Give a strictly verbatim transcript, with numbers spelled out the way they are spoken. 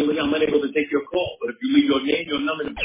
unfortunately, I'm unable to take your call. But if you leave your name, your number,